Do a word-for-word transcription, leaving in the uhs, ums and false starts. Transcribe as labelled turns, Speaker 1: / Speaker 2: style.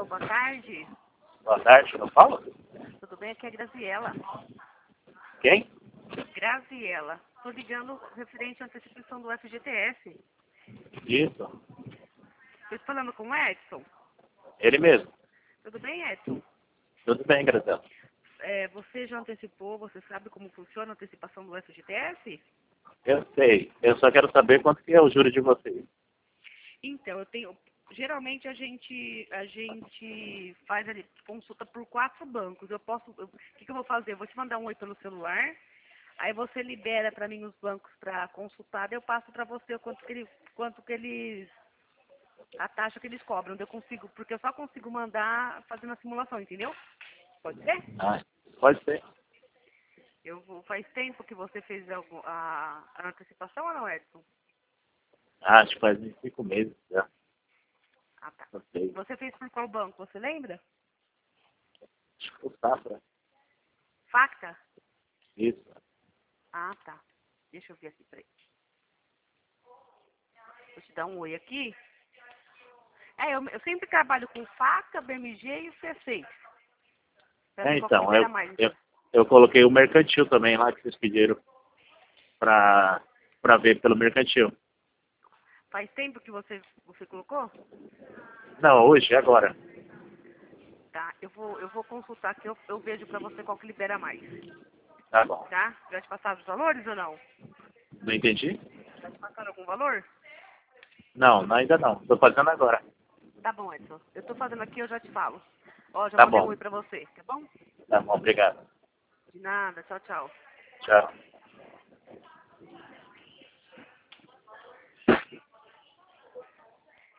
Speaker 1: boa tarde.
Speaker 2: Boa tarde, não fala?
Speaker 1: Tudo bem? Aqui é a Graziela.
Speaker 2: Quem?
Speaker 1: Graziela. Estou ligando referente à antecipação do F G T S.
Speaker 2: Isso.
Speaker 1: Estou falando com o Edson.
Speaker 2: Ele mesmo.
Speaker 1: Tudo bem, Edson?
Speaker 2: Tudo bem, Graziela.
Speaker 1: É, você já antecipou, você sabe como funciona a antecipação do F G T S?
Speaker 2: Eu sei. Eu só quero saber quanto que é o juro de vocês.
Speaker 1: Então, eu tenho... Geralmente a gente, a gente faz ali, consulta por quatro bancos. Eu posso... O que, que eu vou fazer? Eu vou te mandar um oi pelo celular. Aí você libera para mim os bancos para consultar. Daí eu passo para você o quanto que, ele, quanto que eles... A taxa que eles cobram. Daí eu consigo... Porque eu só consigo mandar fazendo a simulação, entendeu? Pode ser?
Speaker 2: Ah, pode ser.
Speaker 1: Eu vou, faz tempo que você fez algum, a, a antecipação ou não, Edson?
Speaker 2: Ah, acho que faz uns cinco meses já.
Speaker 1: Ah, tá.
Speaker 2: Não sei.
Speaker 1: Você fez por qual banco? Você lembra?
Speaker 2: Acho que foi Safra.
Speaker 1: Facta?
Speaker 2: Isso.
Speaker 1: Ah, tá. Deixa eu ver aqui, peraí. Vou te dar um oi aqui. É, eu, eu sempre trabalho com Facta, B M G e o C seis. Pra
Speaker 2: É,
Speaker 1: ver qual que
Speaker 2: então,
Speaker 1: libera
Speaker 2: eu,
Speaker 1: mais.
Speaker 2: eu, eu coloquei o mercantil também lá que vocês pediram pra, pra ver pelo mercantil.
Speaker 1: Faz tempo que você, você colocou?
Speaker 2: Não, hoje, agora.
Speaker 1: Tá, eu vou, eu vou consultar aqui, eu, eu vejo pra você qual que libera mais.
Speaker 2: Tá bom.
Speaker 1: Tá? Já te passaram os valores ou não?
Speaker 2: Não entendi?
Speaker 1: Já te passaram algum valor?
Speaker 2: Não, ainda não. Tô fazendo agora.
Speaker 1: Tá bom, Edson. Eu tô fazendo aqui, eu já te falo. Ó, já
Speaker 2: Tá
Speaker 1: mandei um
Speaker 2: bom.
Speaker 1: oi pra você, tá bom?
Speaker 2: Tá bom, obrigado.
Speaker 1: De nada, tchau, tchau.
Speaker 2: Tchau.